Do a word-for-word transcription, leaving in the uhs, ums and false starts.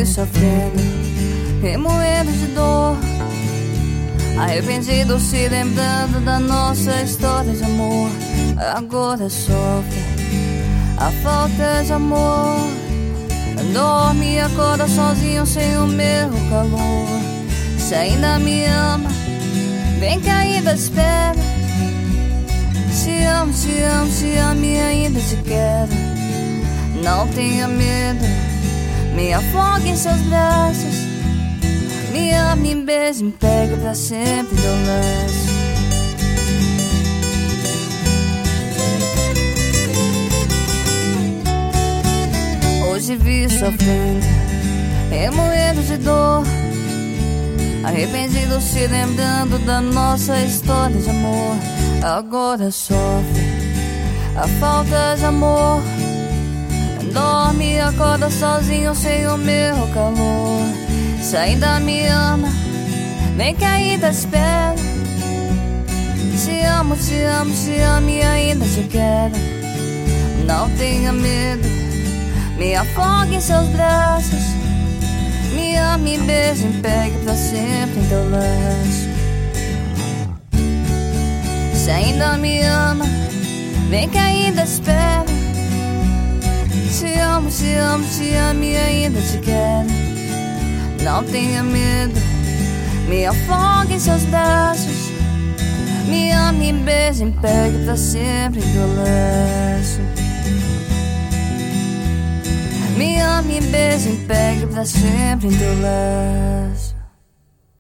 sofrendo, remoendo de dor, arrependido, se lembrando da nossa história de amor. Agora sofre a falta de amor. Dorme e acorda sozinho sem o meu calor. Se ainda me ama, vem que ainda espera. Te amo, te amo, te amo e ainda te quero. Não tenha medo, me afogue em seus braços. Me ame, me beije, me pegue pra sempre do laço. Hoje vi sofrendo, remoendo de dor, arrependido, se lembrando da nossa história de amor. Agora sofre a falta de amor. Dorme e acorda sozinho sem o meu calor. Se ainda me ama, vem que ainda espero. Te amo, te amo, te amo e ainda te quero. Não tenha medo, me afogue em seus braços. Me ame, me beije, me pegue pra sempre em teu laço. Se ainda me ama, vem que ainda espero. Te amo, te amo, te amo e ainda te quero. Não tenha medo, me afogue em seus braços. Me ame, me beije, me pegue pra sempre em teu laço. Me ame, me beije, me pegue pra sempre em teu laço.